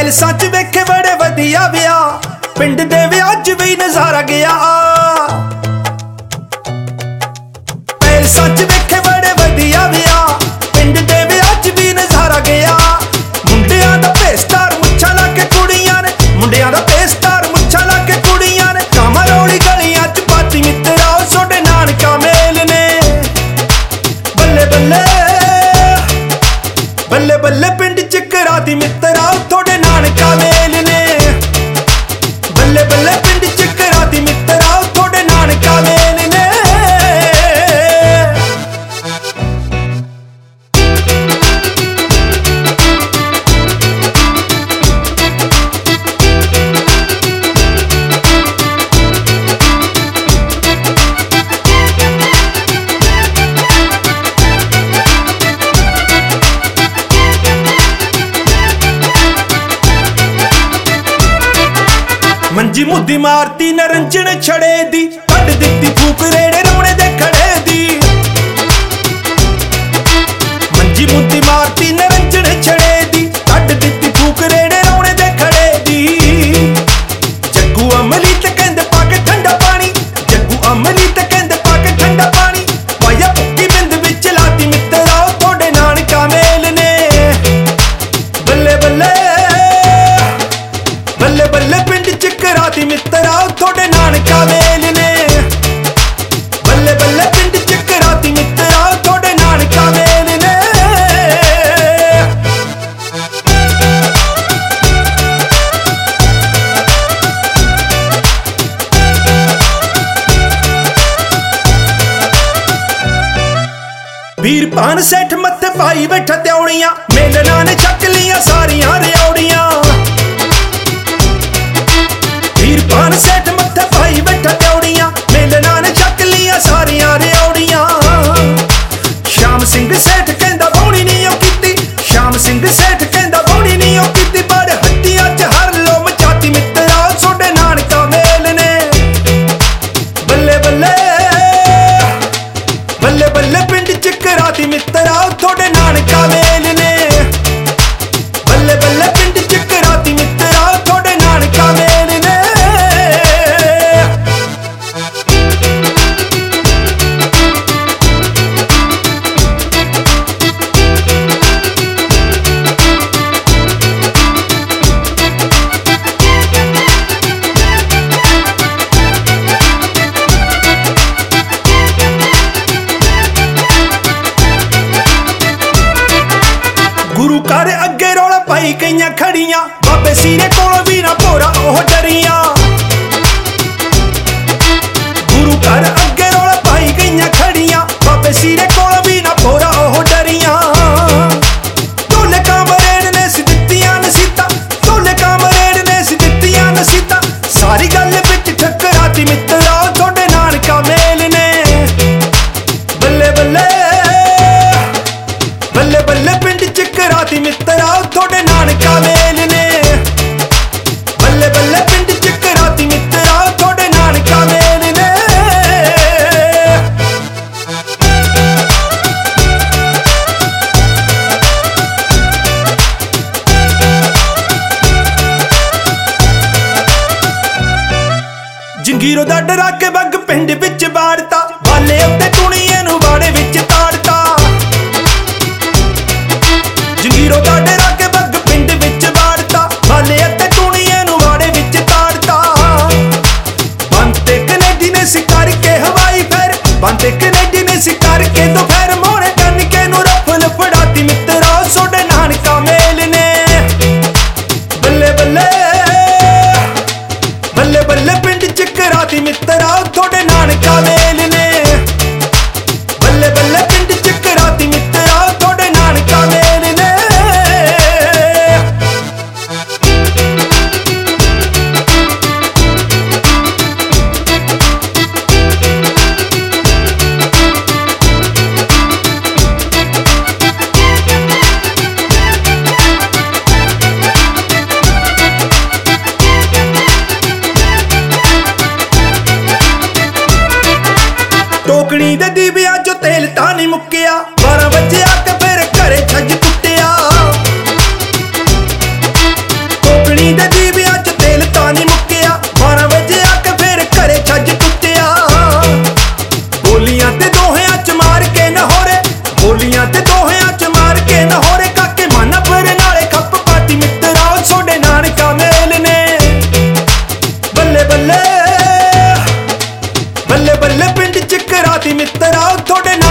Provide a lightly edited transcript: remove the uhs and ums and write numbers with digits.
ਪੈਲਸਾਂ ਚ ਵੇਖੇ ਬੜੇ ਵਧੀਆ ਵਿਆਹ, ਪਿੰਡ ਦੇ ਵਿਆਹ ਚ ਵੀ ਨਜ਼ਾਰਾ ਗਿਆ। ਪੈਲਸਾਂ ਚ ਵੇਖੇ ਬੜੇ ਵਧੀਆ ਵਿਆਹ, ਪਿੰਡ ਦੇ ਵਿਆਹ ਚ ਵੀ ਨਜ਼ਾਰਾ ਗਿਆ। ਮੁੰਡਿਆਂ ਦਾ ਭੇਸਤਾਰ ਮੁੱਛਾਂ ਲਾ ਕੇ ਕੁੜੀਆਂ ਨੇ, ਮੁੰਡਿਆਂ ਦਾ ਭੇਸਤਾਰ ਮੁੱਛਾਂ ਲਾ ਕੇ ਕੁੜੀਆਂ ਨੇ। ਕਾਮਰੋਲੀ ਗਲੀਆਂ ਚ ਪਾਤੀ ਮਿੱਤਰਾ ਸੋਡੇ ਨਾਨਕਾ ਮੇਲ ਨੇ। ਬੱਲੇ ਬੱਲੇ ਬੱਲੇ ਬੱਲੇ ਪਿੰਡ ਚ ਕਰਾਤੀ ਮਿੱਤਰਾ ਥੋੜੇ ਨਾਨਕਾ ਮੇਲ ਨੇ। ਬੱਲੇ ਬੱਲੇ ਪਿੰਡ ਚ ਕਰਾਤੀ ਮਿੱਤਰਾ ਥੋੜੇ ਨਾਨਕਾ ਮੇਲ ਨੇ। ਮੰਜੀ ਮੁੱਦੀ ਮਾਰਤੀ ਨਰੰਜਣ ਛੜੇ ਦੀ, ਕੱਢ ਦਿੱਤੀ ਫੂਕ ਰੇੜੇ ਰੌਣੇ ਦੇ ਖੜੇ ਦੀ। ਮੰਜੀ ਮੁੱਦੀ ਮਾਰਤੀ ਨਰੰਜਣ ਛੜੇ ਦੀ, ਕੱਢ ਦਿੱਤੀ ਫੂਕ ਰੇੜੇ ਰੌਣੇ ਦੇ ਖੜੇ ਦੀ। ਜੱਗੂ ਅਮਲੀ ਤੇ ਕਹਿੰਦੇ ਪਾ ਕੇ ਠੰਡਾ ਪਾਣੀ, ਜੱਗੂ ਅਮਲੀ ਤੇ ਕਹਿੰਦੇ ਪਾ ਕੇ ਠੰਡਾ ਪਾਣੀ। ਪਾਇਆ ਭੁੱਕੀ ਬਿੰਦ ਵਿੱਚ ਲਾਤੀ ਮਿੱਤਰਾ ਥੋੜੇ ਨਾਨਕਾ ਮੇਲ ਨੇ। ਬੱਲੇ ਬੱਲੇ ਬੱਲੇ ਬੱਲੇ ਪਿੰਡ ਚ ਕਰਾਤੀ ਮਿੱਤਰਾ ਥੋੜੇ ਨਾਨਕਾ ਮੇਲ ਨੇ। ਬੱਲੇ ਬੱਲੇ ਪਿੰਡ ਚ ਕਰਾਤੀ ਮਿੱਤਰਾ ਥੋੜੇ ਨਾਨਕਾ ਮੇਲ ਨੇ। ਵੀਰ ਭਾਨ ਸੇਠ ਮੱਥੇ ਪਾਈ ਬੈਠਾ ਤਿਉੜੀਆਂ, ਮੇਲਣਾ ਨੇ ਛੱਕ ਲੀਆਂ ਸਾਰੀਆਂ ਰਿਉੜੀਆਂ। ਵੀਰ ਭਾਨ ਸੇਠ ਮੱਥੇ ਪਾਈ ਬੈਠਾ ਤਿਉੜੀਆਂ, ਮੇਲਣਾ ਨੇ ਛੱਕ ਲੀਆਂ ਸਾਰੀਆਂ ਰਿਉੜੀਆਂ। ਸ਼ਾਮ ਸਿੰਘ ਸੇਠ ਕਹਿੰਦਾ ਬੌਣੀ ਨੀ ਉਹ ਕੀਤੀ, ਸ਼ਾਮ ਸਿੰਘ ਸੇਠ ਕਹਿੰਦਾ ਬੌਣੀ ਨੀ ਉਹ ਕੀਤੀ। ਪਰ ਹੱਟੀਆਂ ਚ ਹਰ ਲੋ ਮਚਾਤੀ ਮਿੱਤਰਾ ਸੋਡੇ ਨਾਨਕਾ ਮੇਲ ਨੇ। ਬੱਲੇ ਬੱਲੇ ਬੱਲੇ ਬੱਲੇ ਪਿੰਡ ਚ ਕਰਾਤੀ ਮਿੱਤਰਾ ਥੋੜੇ ਨਾਨਕਾ ਮੇਲ ਨੇ। ਬੱਲੇ ਬੱਲੇ ਪਿੰਡ ਚ ਕਰਾਤੀ ਮਿੱਤਰਾ ਥੋੜੇ ਨਾਨਕਾ ਮੇਲ ਨੇ। ਗੁਰੂ ਘਰ ਅੱਗੇ ਰੌਲਾ ਪਾਈ ਗਈਆਂ ਖੜੀਆਂ, ਬਾਬੇ ਸੀਰੇ ਕੋਲ ਵੀ ਨਾ ਭੋਰਾ ਉਹ ਡਰੀਆਂ। ਗੁਰੂ ਘਰ ਅੱਗੇ ਰੌਲਾ ਪਾਈ ਗਈਆਂ ਖੜੀਆਂ, ਬਾਬੇ ਸੀਰੇ ਕੋਲ ਵੀ ਨਾ ਭੋਰਾ ਉਹ ਡਰੀਆਂ। ਢੋਲੇ ਕਾਮਰੇਡ ਨੇ ਸੀ ਦਿੱਤੀਆਂ ਨਸੀਤਾਂ, ਢੋਲੇ ਕਾਮਰੇਡ ਨੇ ਸੀ ਦਿੱਤੀਆਂ ਨਸੀਤਾਂ। ਸਾਰੀ ਗੱਲ ਵਿੱਚ ਠਕਰਾਤੀ ਮਿੱਤਰਾ ਥੋੜੇ ਨਾਨਕਾ ਮੇਲ ਨੇ। ਬੱਲੇ ਬੱਲੇ ਬੱਲੇ ਬੱਲੇ ਪਿੰਡ ਚ ਕਰਾਤੀ ਮਿੱਤਰਾ ਥੋੜੇ ਨਾਨਕਾ ਮੇਲ ਨੇ। ਬੱਲੇ ਬੱਲੇ ਪਿੰਡ ਚ ਕਰਾਤੀ ਮਿੱਤਰਾ ਥੋੜੇ ਨਾਨਕਾ ਮੇਲ ਨੇ। ਜੰਗੀਰੋ ਦਾ ਡਰਾ ਕੇ ਬੱਗ ਪਿੰਡ ਵਿੱਚ ਬਾੜਤਾ, ਬਾਲੇ ਉੱਤੇ ਕੁਣੀਏ ਨੂੰ ਬਾੜੇ ਵਿੱਚ ਤਾੜਤਾ। ਜੰਗੀਰੋ ਦਾ ਡਰਾ ਕੇ ਬੱਗ ਪਿੰਡ ਵਿੱਚ ਬਾੜਤਾ, ਬਾਲੇ ਅਤੇ ਕੁਣੀਏ ਨੂੰ ਬਾੜੇ ਵਿੱਚ ਤਾੜਤਾ। ਬੰਤੇ ਕਨੇਡੀ ਨੇ ਸਿਕਾਰ ਕੇ ਹਵਾਈ ਫੇਰ, ਬੰਤੇ ਕਨੇਡੀ ਨੇ ਸਿਕਾਰ ਕੇ ਦੁਪਹਿਰ ਮੋੜੇ ਕੰਨਕੇ ਨੂੰ ਰਫਲ ਫੜਾਤੀ ਮਿੱਤਰਾ ਸੋਡੇ ਨਾਨਕਾ ਮੇਲ ਨੇ। ਬੱਲੇ ਬੱਲੇ ਬੱਲੇ ਬੱਲੇ ਪਿੰਡ ਚ ਕਰਾਤੀ ਮਿੱਤਰਾ ਥੋੜੇ ਨਾਨਕਾ ਮੇਲ ਨੇ। ਬੱਲੇ ਬੱਲੇ ਪਿੰਡ ਚ ਕਰਾਤੀ ਮਿੱਤਰਾ ਥੋੜੇ ਨਾਨਕਾ ਮੇਲ ਨੇ। ਟੋਕਣੀ ਦੇ ਦੀਵਿਆਂ ਚੋਂ ਤੇਲ ਤਾਂ ਨਹੀਂ ਮੁੱਕਿਆ, 12 ਵਜੇ ਆ ਕੇ ਫਿਰ ਘਰੇ ਛੱਜ ਕੁੱਟਿਆ। ਬੱਲੇ ਬੱਲੇ ਬੱਲੇ ਬੱਲੇ ਪਿੰਡ ਚ ਕਰਾਤੀ ਮਿੱਤਰਾ ਤੁਹਾਡੇ